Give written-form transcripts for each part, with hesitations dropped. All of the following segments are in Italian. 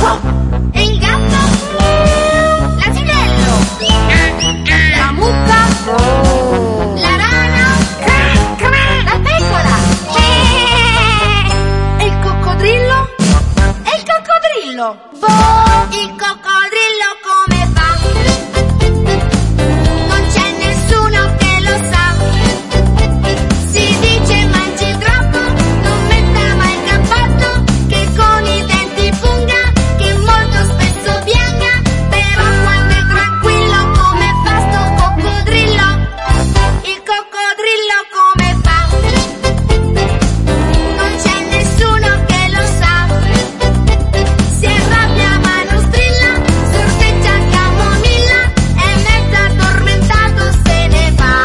il gatto, l'asinello, la mucca, la rana, la pecora, e il coccodrillo, e il coccodrillo. Il coccodrillo come fa? Non c'è nessuno che lo sa. Si dice mangi troppo, non metta mai il cappotto, che con i denti funga, che molto spesso pianga. Però quando è tranquillo come fa sto coccodrillo? Il coccodrillo come fa? Non c'è nessuno che lo sa. Si arrabbia ma non strilla, sorteggia camomilla e mezzo addormentato se ne va.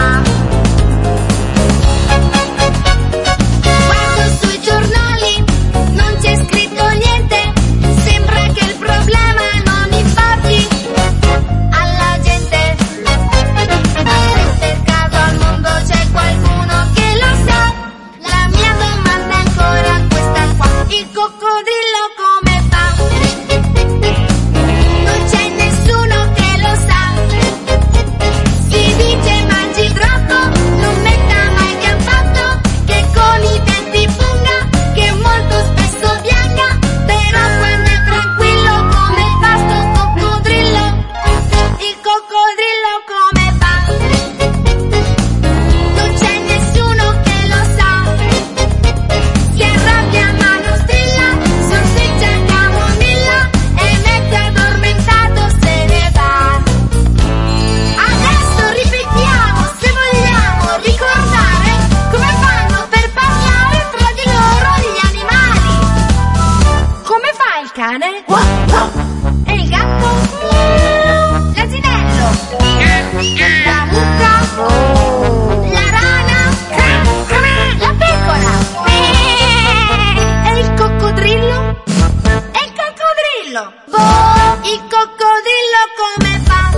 Guardo sui giornali, non c'è scritto niente, sembra che il problema non importi alla gente. Ma se per caso al mondo c'è qualcuno che lo sa, la mia domanda è ancora questa qua: il coccodrillo come fa? Non c'è nessuno che lo sa. Si dice mangi troppo, non metta mai il cappotto, che con i denti funga, che molto spesso pianga. Però quando è tranquillo come fa sto coccodrillo? Il coccodrillo come fa? Non c'è nessuno che lo sa. Si arrabbia ma non strilla, sorteggia camomilla e mezzo addormentato se ne va. Adesso ripetiamo, se vogliamo ricordare come fanno per parlare tra di loro gli animali. Come fa il cane? E il gatto? L'asinello? La mucca? La rana? La pecora? E il coccodrillo? E il coccodrillo? Il coccodrillo come fa?